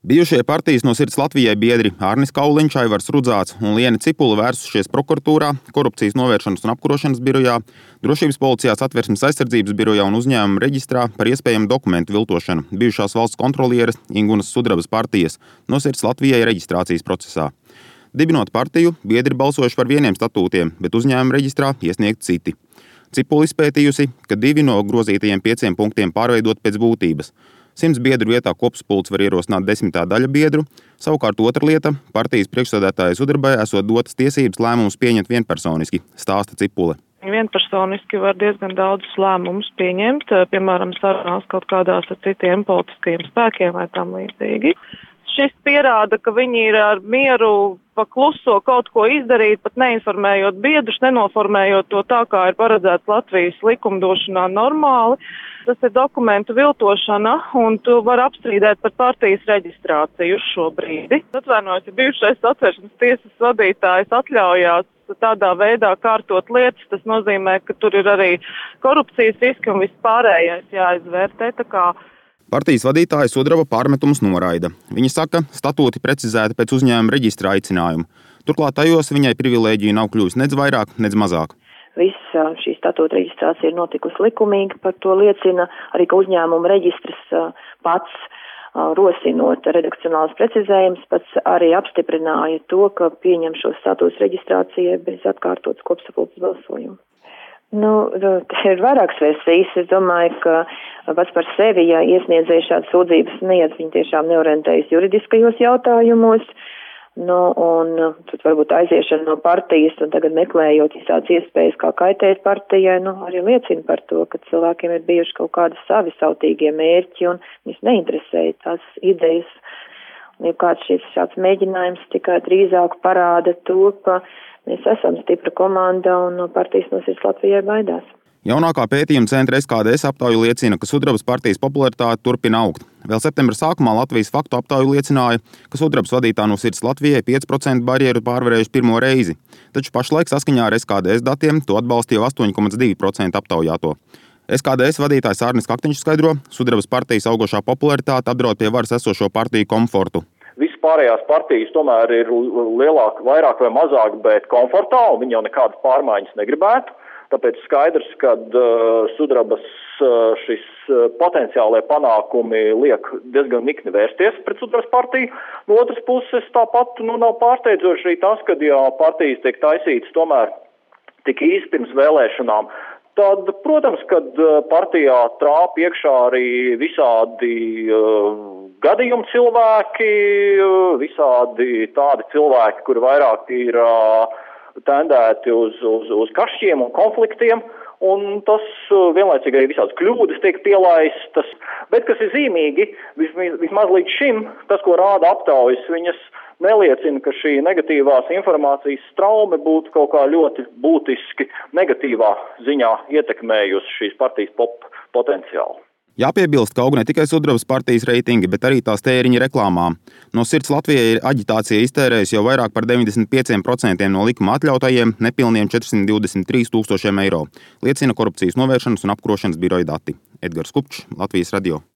Bijušie partijas No sirds Latvijai biedri Arnis Kauliņš, Aivars Rudzāts un Liene Cipula vērsušies prokuratūrā, Korupcijas novēršanas un apkarošanas birojā, Drošības policijā, Satversmes aizsardzības birojā un uzņēmuma reģistrā par iespējamu dokumentu viltošanu bijušās valsts kontrolieres Ingunas Sudrabas partijas No sirds Latvijai reģistrācijas procesā. Dibinot partiju, biedri balsojuši par vieniem statūtiem, bet uzņēmuma reģistrā iesniegt citi. Cipula izpētījusi, ka 2 no grozītajiem 5 punktiem pārveidot pēc būtības. 100 biedru vietā kopsapulce var ierosināt 10. daļa biedru, savukārt otra lieta – partijas priekšsēdētāja Sudrabai esot dotas tiesības lēmumus pieņemt vienpersoniski, stāsta Cipule. Vienpersoniski var diezgan daudzus lēmumus pieņemt, piemēram, sarunās kaut kādās ar citiem politiskajiem spēkiem vai tam līdzīgi. Šis pierāda, ka viņi ir ar mieru pa kluso kaut ko izdarīt, pat neinformējot biedrus, nenoformējot to tā, kā ir paredzēts Latvijas likumdošanā normāli. Tas ir dokumentu viltošana, un tu vari apstrīdēt par partijas reģistrāciju uz šo brīdi. Atvainojos, ja bijušais Satversmes tiesas vadītājs atļaujās tādā veidā kārtot lietas, tas nozīmē, ka tur ir arī korupcijas riski un vispārējais jāizvērtē. Partijas vadītāja Sudraba pārmetumus noraida. Viņa saka, statūti precizēti pēc uzņēmuma reģistra aicinājuma. Turklāt tajos viņai privilēģija nav kļuvusi nedz vairāk, nedz mazāk. Visa šī statūta reģistrācija ir notikusi likumīgi, par to liecina arī, ka uzņēmuma reģistrs pats rosinot redakcionālus precizējumus, pats arī apstiprināja to, ka pieņem šo statūtas reģistrācijai bez atkārtotas kopsapulces balsojuma. Te ir vairākas versijas. Es domāju, ka pats par sevi, ja iesniedzēji šādas sūdzības sniedz, viņi tiešām neorientējas juridiskajos jautājumos. Un tad varbūt aiziešana no partijas un tagad meklējot visādas iespējas, kā kaitēt partijai, arī liecina par to, ka cilvēkiem ir bijuši kaut kādi savi sautīgie mērķi un viņus neinteresēja tās idejas. Un ja kāds šāds mēģinājums tikai drīzāk parāda to, ka mēs esam stipra komanda un no partijas No sirds Latvijai baidās. Jaunākā pētījuma centra SKDS aptauja liecina, ka Sudrabas partijas popularitāte turpina augt. Vēl septembra sākumā Latvijas faktu aptauja liecināja, ka Sudrabas vadītā No sirds Latvijai 5% barjeru pārvarējuši pirmo reizi, taču pašlaik saskaņā ar SKDS datiem to atbalstīja 8,2% aptaujāto. SKDS vadītājs Arnis Kaktiņš skaidro, Sudrabas partijas augošā popularitāte apdraud pie varas esošo partiju komfortu. Visas pārējās partijas tomēr ir lielāk, vairāk vai mazāk, bet komfortā, un viņi jau nekādas pārmaiņas negribētu. Tāpēc skaidrs, ka Sudrabas šis potenciālai panākumi liek diezgan nikni vērsties pret Sudrabas partiju. No otras puses, tāpat nav pārsteidzoši arī tas, ka ja partijas tiek taisītas tomēr tik īsti pirms vēlēšanām, tad, protams, kad partijā trāp iekšā arī visādi gadījumu cilvēki, visādi tādi cilvēki, kuri vairāk ir tendēti uz kašķiem un konfliktiem, un tas vienlaicīgi arī visādas kļūdas tiek pielaistas. Bet, kas ir zīmīgi, vismaz līdz šim, tas, ko rāda aptaujas, viņas neliecina, ka šī negatīvās informācijas straume būtu kaut kā ļoti būtiski negatīvā ziņā ietekmējusi šīs partijas potenciālu. Jāpiebilst, ka aug ne tikai Sudrabas partijas reitingi, bet arī tās tēriņi reklāmām. No sirds Latvijai ir aģitācija iztērējusi jau vairāk par 95% no likuma atļautajiem nepilniem 423 000 eiro, liecina Korupcijas novēršanas un apkarošanas biroja dati. Edgars Kupčs, Latvijas radio.